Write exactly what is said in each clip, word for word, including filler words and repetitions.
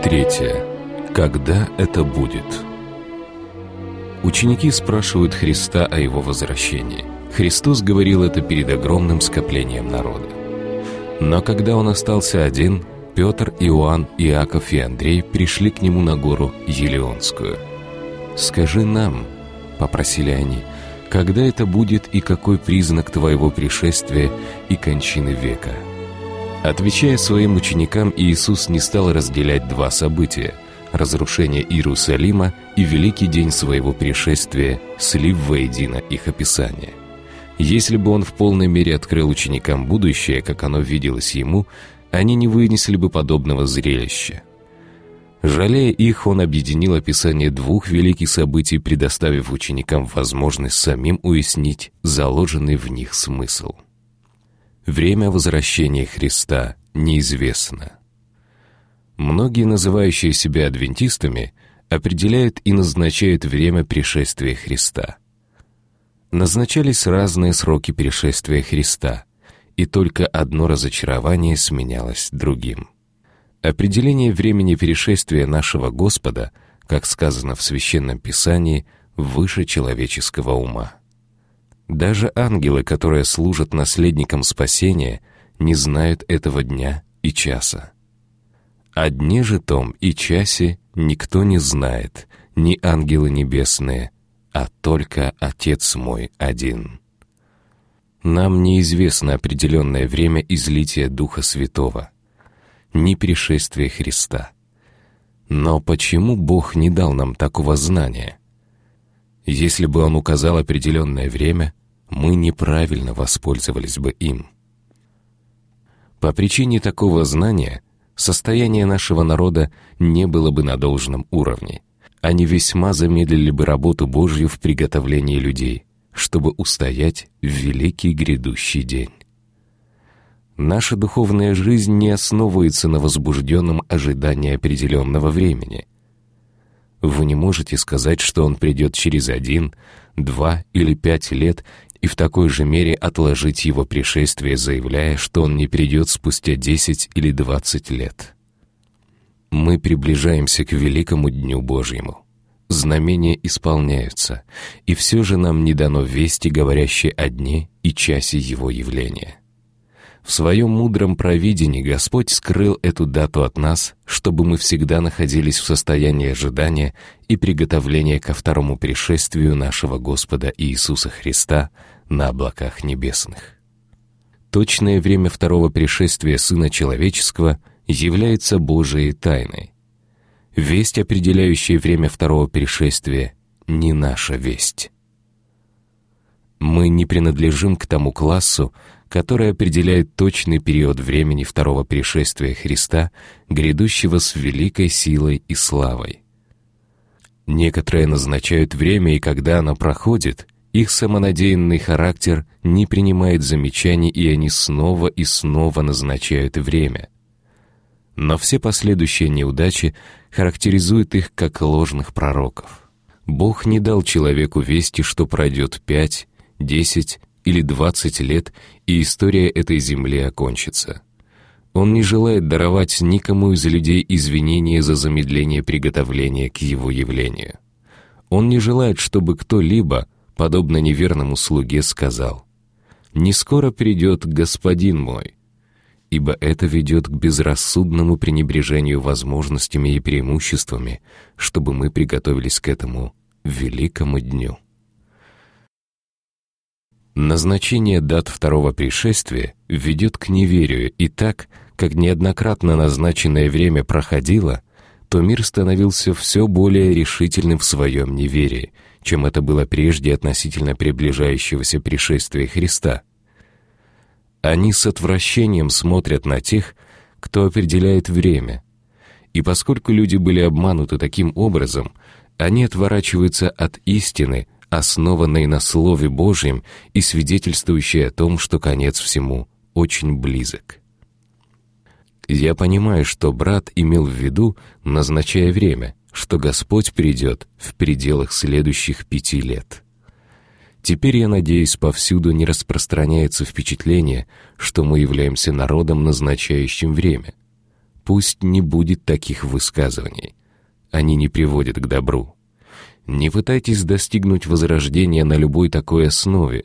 Третье. Когда это будет? Ученики спрашивают Христа о Его возвращении. Христос говорил это перед огромным скоплением народа. Но когда Он остался один, Петр, Иоанн, Иаков и Андрей пришли к Нему на гору Елеонскую. «Скажи нам, — попросили они, — когда это будет и какой признак Твоего пришествия и кончины века?» Отвечая своим ученикам, Иисус не стал разделять два события — разрушение Иерусалима и великий день своего пришествия, слив воедино их описание. Если бы Он в полной мере открыл ученикам будущее, как оно виделось Ему, они не вынесли бы подобного зрелища. Жалея их, Он объединил описание двух великих событий, предоставив ученикам возможность самим уяснить заложенный в них смысл. Время возвращения Христа неизвестно. Многие, называющие себя адвентистами, определяют и назначают время пришествия Христа. Назначались разные сроки пришествия Христа, и только одно разочарование сменялось другим. Определение времени пришествия нашего Господа, как сказано в Священном Писании, выше человеческого ума. Даже ангелы, которые служат наследникам спасения, не знают этого дня и часа. О дне же том и часе никто не знает, ни ангелы небесные, а только Отец мой один. Нам неизвестно определенное время излития Духа Святого, ни пришествия Христа. Но почему Бог не дал нам такого знания? Если бы Он указал определенное время, мы неправильно воспользовались бы им. По причине такого знания состояние нашего народа не было бы на должном уровне. Они весьма замедлили бы работу Божью в приготовлении людей, чтобы устоять в великий грядущий день. Наша духовная жизнь не основывается на возбужденном ожидании определенного времени. Вы не можете сказать, что Он придет через один, два или пять лет, и в такой же мере отложить Его пришествие, заявляя, что Он не придет спустя десять или двадцать лет. Мы приближаемся к великому Дню Божьему. Знамения исполняются, и все же нам не дано вести, говорящей о дне и часе Его явления. В Своем мудром провидении Господь скрыл эту дату от нас, чтобы мы всегда находились в состоянии ожидания и приготовления ко второму пришествию нашего Господа Иисуса Христа на облаках небесных. Точное время второго пришествия Сына Человеческого является Божией тайной. Весть, определяющая время второго пришествия, не наша весть. Мы не принадлежим к тому классу, который определяет точный период времени второго пришествия Христа, грядущего с великой силой и славой. Некоторые назначают время, и когда оно проходит, их самонадеянный характер не принимает замечаний, и они снова и снова назначают время. Но все последующие неудачи характеризуют их как ложных пророков. Бог не дал человеку вести, что пройдет пять, десять или двадцать лет, и история этой земли окончится. Он не желает даровать никому из людей извинения за замедление приготовления к Его явлению. Он не желает, чтобы кто-либо, подобно неверному слуге, сказал: «Не скоро придет Господин мой», ибо это ведет к безрассудному пренебрежению возможностями и преимуществами, чтобы мы приготовились к этому великому дню. Назначение дат второго пришествия ведет к неверию, и так, как неоднократно назначенное время проходило, то мир становился все более решительным в своем неверии, чем это было прежде относительно приближающегося пришествия Христа. Они с отвращением смотрят на тех, кто определяет время, и поскольку люди были обмануты таким образом, они отворачиваются от истины, основанной на Слове Божьем и свидетельствующей о том, что конец всему очень близок. Я понимаю, что брат имел в виду, назначая время, что Господь придет в пределах следующих пяти лет. Теперь, я надеюсь, повсюду не распространяется впечатление, что мы являемся народом, назначающим время. Пусть не будет таких высказываний. Они не приводят к добру. Не пытайтесь достигнуть возрождения на любой такой основе.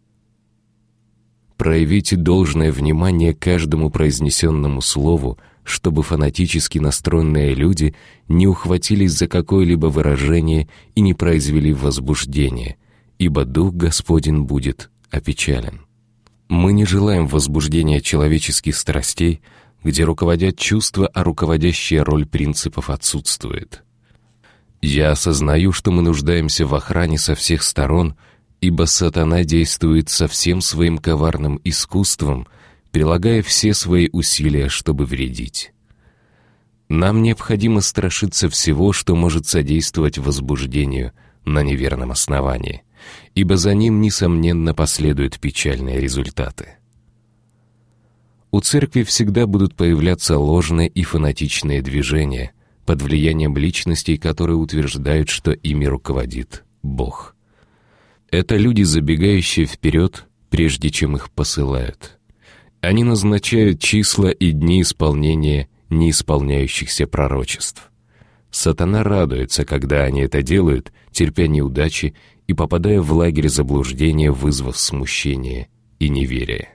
Проявите должное внимание каждому произнесенному слову, чтобы фанатически настроенные люди не ухватились за какое-либо выражение и не произвели возбуждение, ибо Дух Господень будет опечален. Мы не желаем возбуждения человеческих страстей, где руководят чувства, а руководящая роль принципов отсутствует. Я осознаю, что мы нуждаемся в охране со всех сторон, ибо сатана действует со всем своим коварным искусством, прилагая все свои усилия, чтобы вредить. Нам необходимо страшиться всего, что может содействовать возбуждению на неверном основании, ибо за ним, несомненно, последуют печальные результаты. У церкви всегда будут появляться ложные и фанатичные движения под влиянием личностей, которые утверждают, что ими руководит Бог. Это люди, забегающие вперед, прежде чем их посылают. Они назначают числа и дни исполнения неисполняющихся пророчеств. Сатана радуется, когда они это делают, терпя неудачи и попадая в лагерь заблуждения, вызвав смущение и неверие.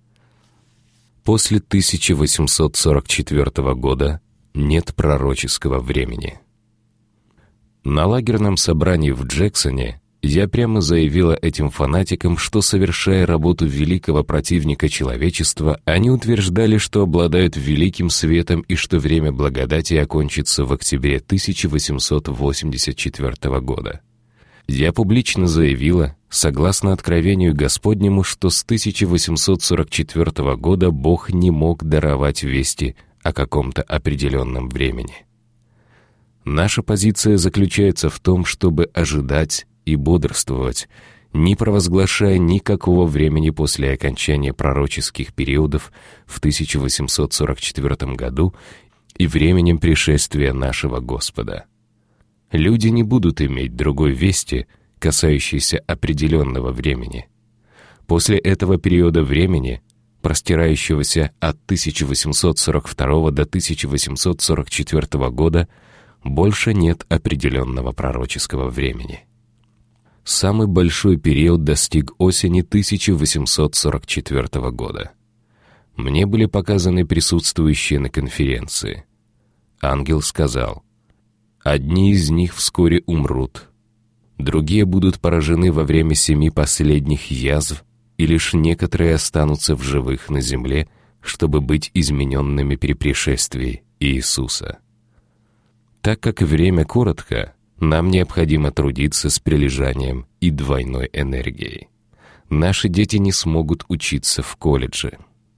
После тысяча восемьсот сорок четвёртого года нет пророческого времени. На лагерном собрании в Джексоне я прямо заявила этим фанатикам, что, совершая работу великого противника человечества, они утверждали, что обладают великим светом и что время благодати окончится в октябре тысяча восемьсот восемьдесят четвёртого года. Я публично заявила, согласно откровению Господнему, что с тысяча восемьсот сорок четвёртого года Бог не мог даровать вести о каком-то определенном времени. Наша позиция заключается в том, чтобы ожидать и бодрствовать, не провозглашая никакого времени после окончания пророческих периодов в тысяча восемьсот сорок четвёртом году и временем пришествия нашего Господа. Люди не будут иметь другой вести, касающейся определенного времени. После этого периода времени, простирающегося от тысяча восемьсот сорок второго до тысяча восемьсот сорок четвёртого года, больше нет определенного пророческого времени. Самый большой период достиг осени тысяча восемьсот сорок четвёртого года. Мне были показаны присутствующие на конференции. Ангел сказал: «Одни из них вскоре умрут, другие будут поражены во время семи последних язв, и лишь некоторые останутся в живых на земле, чтобы быть измененными при пришествии Иисуса». Так как время коротко, нам необходимо трудиться с прилежанием и двойной энергией. Наши дети не смогут учиться в колледже.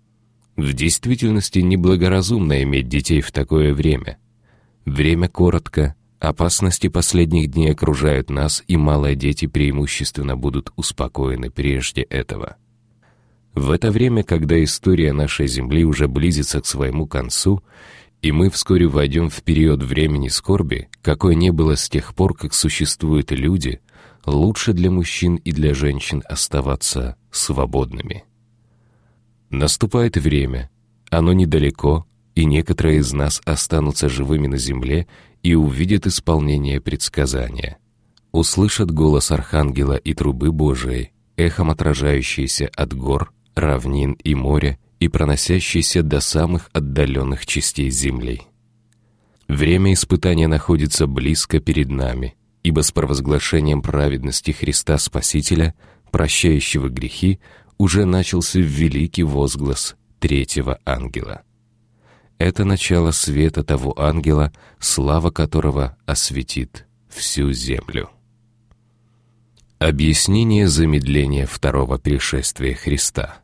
В действительности неблагоразумно иметь детей в такое время. Время коротко, опасности последних дней окружают нас, и малые дети преимущественно будут успокоены прежде этого. В это время, когда история нашей Земли уже близится к своему концу, и мы вскоре войдем в период времени скорби, какой не было с тех пор, как существуют люди, лучше для мужчин и для женщин оставаться свободными. Наступает время, оно недалеко, и некоторые из нас останутся живыми на земле и увидят исполнение предсказания, услышат голос Архангела и трубы Божией, эхом отражающиеся от гор, равнин и моря, и проносящийся до самых отдаленных частей земли. Время испытания находится близко перед нами, ибо с провозглашением праведности Христа Спасителя, прощающего грехи, уже начался великий возглас третьего ангела. Это начало света того ангела, слава которого осветит всю землю. Объяснение замедления второго пришествия Христа.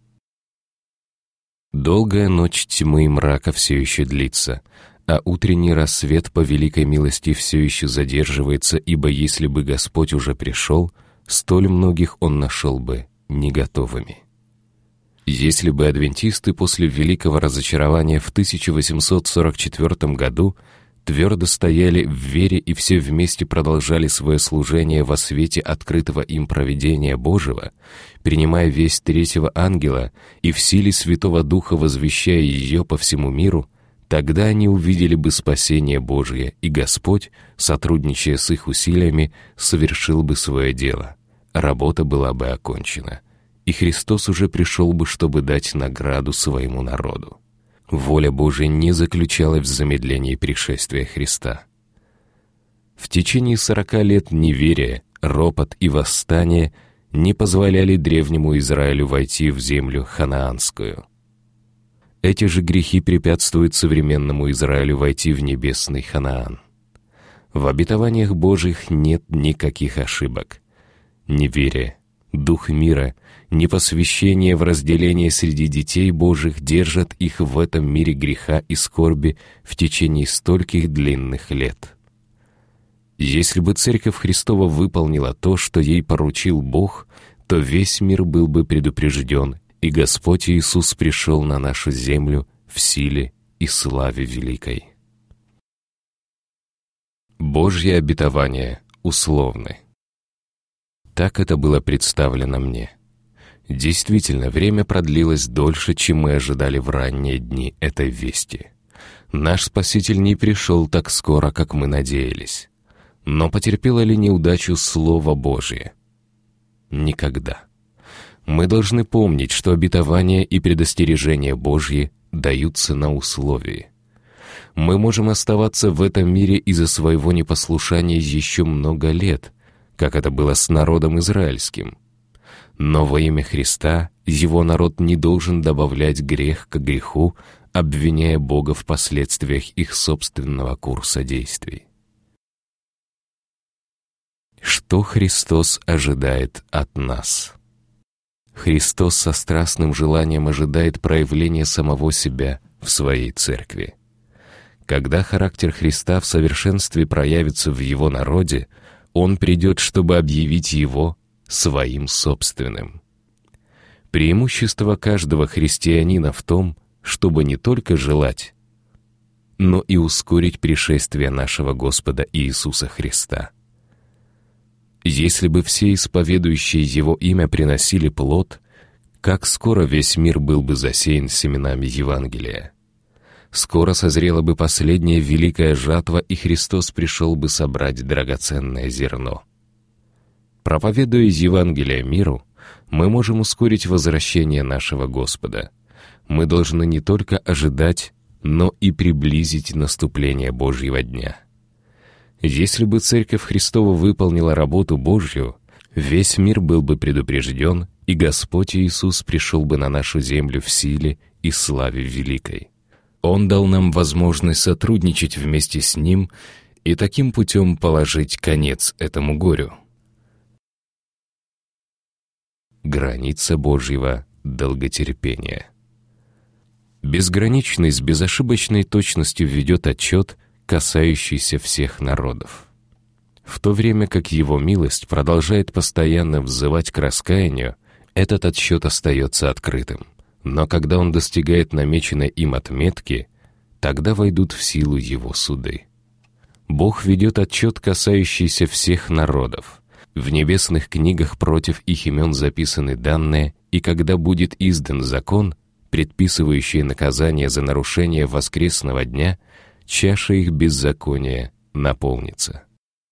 Долгая ночь тьмы и мрака все еще длится, а утренний рассвет по великой милости все еще задерживается, ибо если бы Господь уже пришел, столь многих Он нашел бы не готовыми. Если бы адвентисты после великого разочарования в тысяча восемьсот сорок четвёртом году твердо стояли в вере и все вместе продолжали свое служение во свете открытого им провидения Божьего, принимая весть третьего ангела и в силе Святого Духа возвещая ее по всему миру, Тогда они увидели бы спасение Божие, и Господь, сотрудничая с их усилиями, совершил бы свое дело. Работа была бы окончена, и Христос уже пришел бы, чтобы дать награду своему народу. Воля Божия не заключалась в замедлении пришествия Христа. В течение сорока лет неверие, ропот и восстание не позволяли древнему Израилю войти в землю ханаанскую. Эти же грехи препятствуют современному Израилю войти в небесный Ханаан. В обетованиях Божьих нет никаких ошибок. Неверие, дух мира, непосвящение в разделение среди детей Божьих держат их в этом мире греха и скорби в течение стольких длинных лет. Если бы Церковь Христова выполнила то, что ей поручил Бог, то весь мир был бы предупрежден, и Господь Иисус пришел на нашу землю в силе и славе великой. Божьи обетования условны. Так это было представлено мне. Действительно, время продлилось дольше, чем мы ожидали в ранние дни этой вести. Наш Спаситель не пришел так скоро, как мы надеялись. Но потерпело ли неудачу Слово Божие? Никогда. Мы должны помнить, что обетования и предостережения Божьи даются на условии. Мы можем оставаться в этом мире из-за своего непослушания еще много лет, как это было с народом израильским. Но во имя Христа его народ не должен добавлять грех к греху, обвиняя Бога в последствиях их собственного курса действий. Что Христос ожидает от нас? Христос со страстным желанием ожидает проявления самого себя в своей церкви. Когда характер Христа в совершенстве проявится в Его народе, Он придет, чтобы объявить Его своим собственным. Преимущество каждого христианина в том, чтобы не только желать, но и ускорить пришествие нашего Господа Иисуса Христа. Если бы все исповедующие Его имя приносили плод, как скоро весь мир был бы засеян семенами Евангелия. Скоро созрела бы последняя великая жатва, и Христос пришел бы собрать драгоценное зерно. Проповедуя Евангелие миру, мы можем ускорить возвращение нашего Господа. Мы должны не только ожидать, но и приблизить наступление Божьего дня. Если бы Церковь Христова выполнила работу Божью, весь мир был бы предупрежден, и Господь Иисус пришел бы на нашу землю в силе и славе великой. Он дал нам возможность сотрудничать вместе с Ним и таким путем положить конец этому горю. Граница Божьего долготерпения. Безграничный с безошибочной точностью ведет отчет, касающийся всех народов. В то время как Его милость продолжает постоянно взывать к раскаянию, этот отсчет остается открытым. Но когда он достигает намеченной им отметки, тогда войдут в силу Его суды. Бог ведет отчет, касающийся всех народов. В небесных книгах против их имен записаны данные, и когда будет издан закон, предписывающий наказание за нарушение воскресного дня, чаша их беззакония наполнится.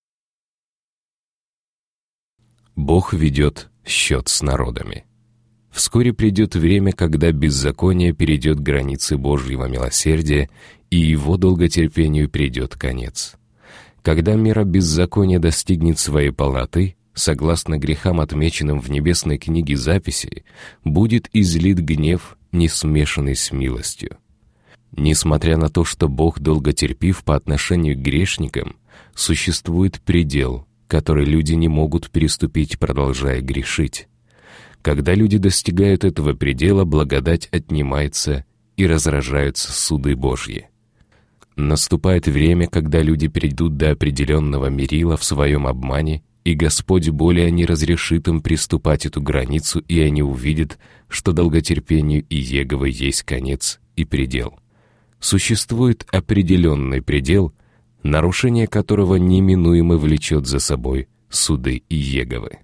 Бог ведет счет с народами. Вскоре придет время, когда беззаконие перейдет границы Божьего милосердия, и Его долготерпению придет конец. Когда мера беззакония достигнет своей полноты, согласно грехам, отмеченным в небесной книге записей, будет излит гнев, не смешанный с милостью. Несмотря на то, что Бог долготерпив по отношению к грешникам, существует предел, который люди не могут переступить, продолжая грешить. Когда люди достигают этого предела, благодать отнимается и разражаются суды Божьи. Наступает время, когда люди придут до определенного мерила в своем обмане, и Господь более не разрешит им приступать эту границу, и они увидят, что долготерпению Иеговы есть конец и предел. Существует определенный предел, нарушение которого неминуемо влечет за собой суды Иеговы.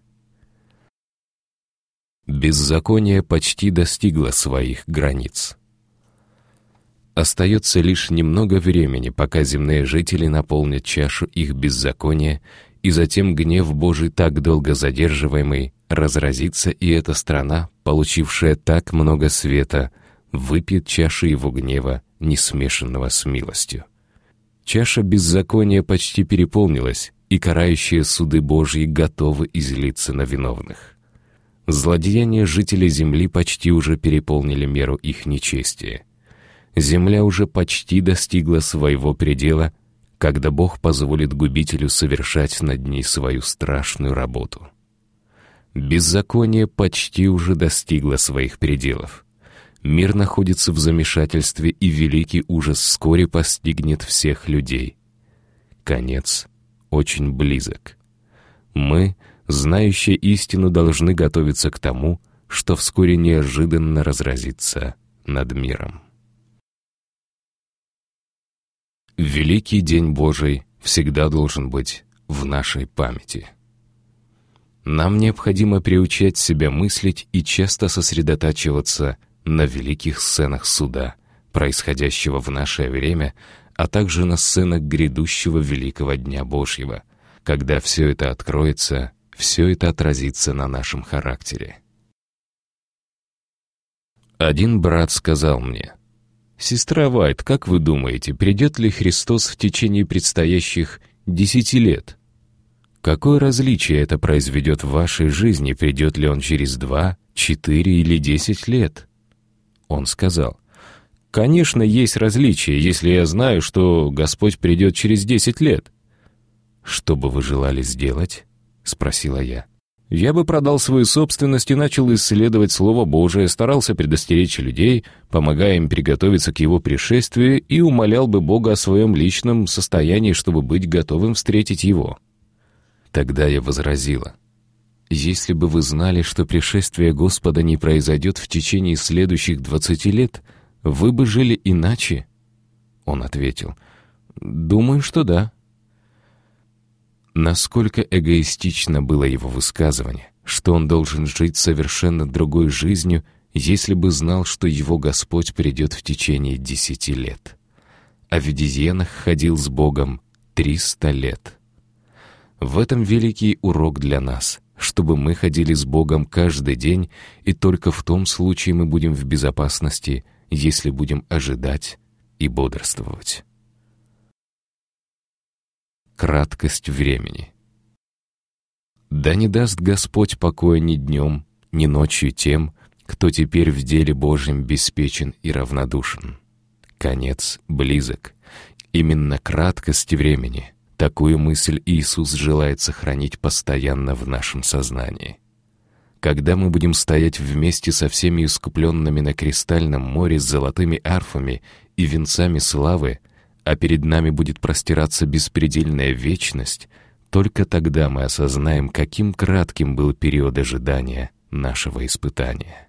Беззаконие почти достигло своих границ. Остается лишь немного времени, пока земные жители наполнят чашу их беззакония, и затем гнев Божий, так долго задерживаемый, разразится, и эта страна, получившая так много света, выпьет чашу его гнева, не смешанного с милостью. Чаша беззакония почти переполнилась, и карающие суды Божьи готовы излиться на виновных. Злодеяния жителей земли почти уже переполнили меру их нечестия. Земля уже почти достигла своего предела, когда Бог позволит губителю совершать над ней свою страшную работу. Беззаконие почти уже достигло своих пределов. Мир находится в замешательстве, и великий ужас вскоре постигнет всех людей. Конец очень близок. Мы, знающие истину, должны готовиться к тому, что вскоре неожиданно разразится над миром. Великий день Божий всегда должен быть в нашей памяти. Нам необходимо приучать себя мыслить и часто сосредотачиваться на великих сценах суда, происходящего в наше время, а также на сценах грядущего великого Дня Божьего. Когда все это откроется, все это отразится на нашем характере. Один брат сказал мне: «Сестра Вайт, как вы думаете, придет ли Христос в течение предстоящих десяти лет? Какое различие это произведет в вашей жизни, придет ли Он через два, четыре или десять лет?» Он сказал: «Конечно, есть различие, если я знаю, что Господь придет через десять лет». «Что бы вы желали сделать?» — спросила я. «Я бы продал свою собственность и начал исследовать Слово Божие, старался предостеречь людей, помогая им приготовиться к Его пришествию, и умолял бы Бога о своем личном состоянии, чтобы быть готовым встретить Его». Тогда я возразила: «Если бы вы знали, что пришествие Господа не произойдет в течение следующих двадцати лет, вы бы жили иначе?» Он ответил: «Думаю, что да». Насколько эгоистично было его высказывание, что он должен жить совершенно другой жизнью, если бы знал, что его Господь придет в течение десяти лет. А в Едиенах ходил с Богом триста лет. В этом великий урок для нас, чтобы мы ходили с Богом каждый день, и только в том случае мы будем в безопасности, если будем ожидать и бодрствовать. Краткость времени. Да не даст Господь покоя ни днем, ни ночью тем, кто теперь в деле Божьем беспечен и равнодушен. Конец близок. Именно краткость времени. Такую мысль Иисус желает сохранить постоянно в нашем сознании. Когда мы будем стоять вместе со всеми искупленными на кристальном море с золотыми арфами и венцами славы, а перед нами будет простираться беспредельная вечность, только тогда мы осознаем, каким кратким был период ожидания нашего испытания.